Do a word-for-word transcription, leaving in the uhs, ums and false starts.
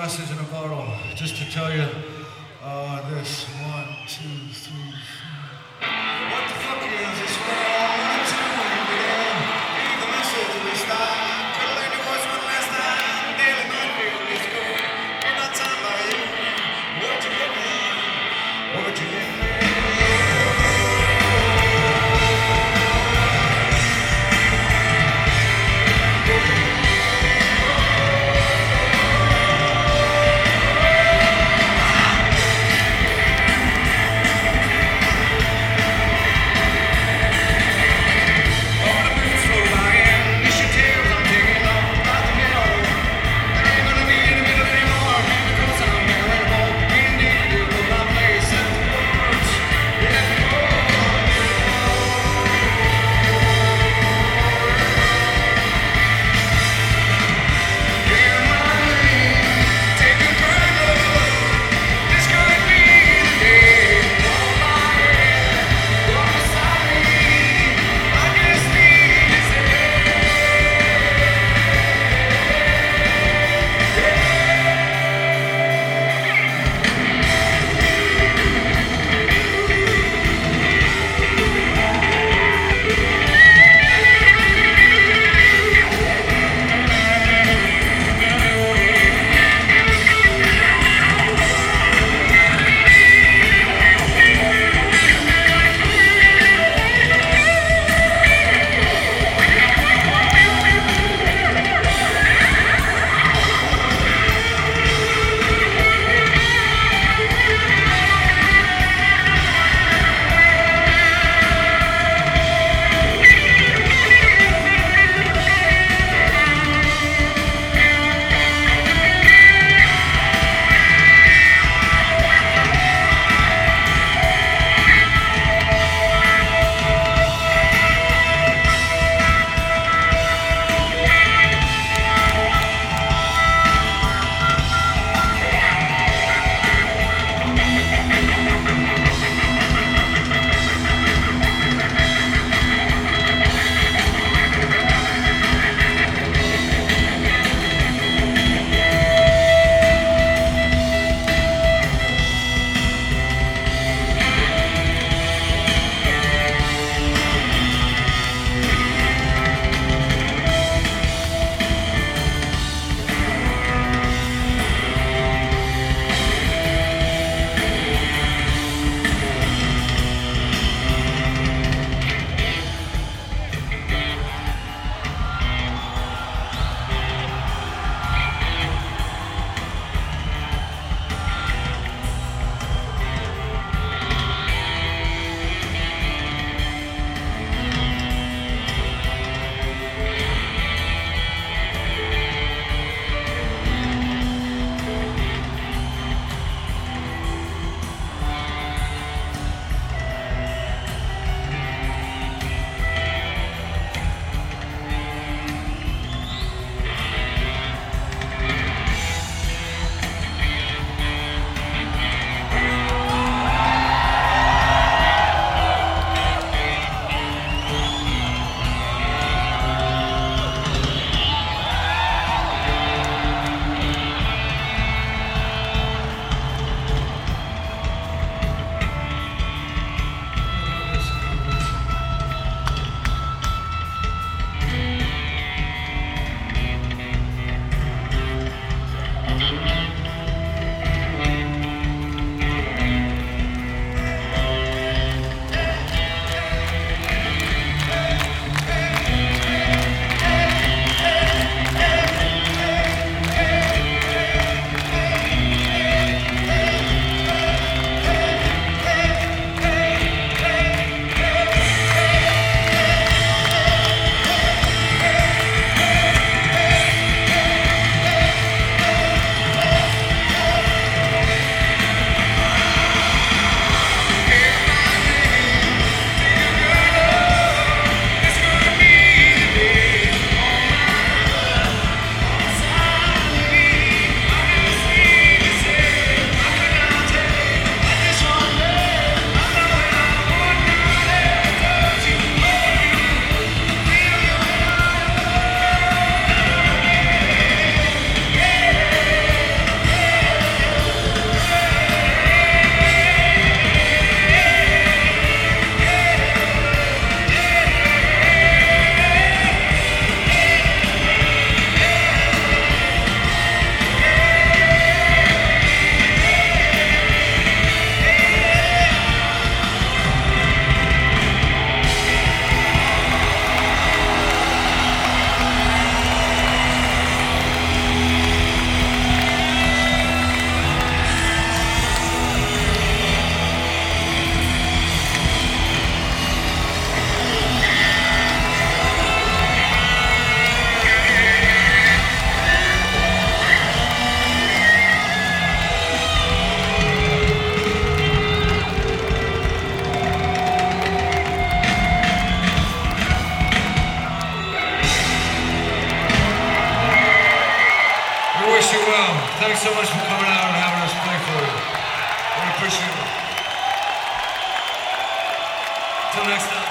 message in a bottle, just to tell you uh, this. One, two, three, four. What the fuck is this world? One, two, three, leave the message in this time. Tell your voice one last time. Daily Mayfield is good. Ain't not time by you. What you get me? What you get me? wish you well. Thanks so much for coming out and having us play for you. We appreciate it. Till next time.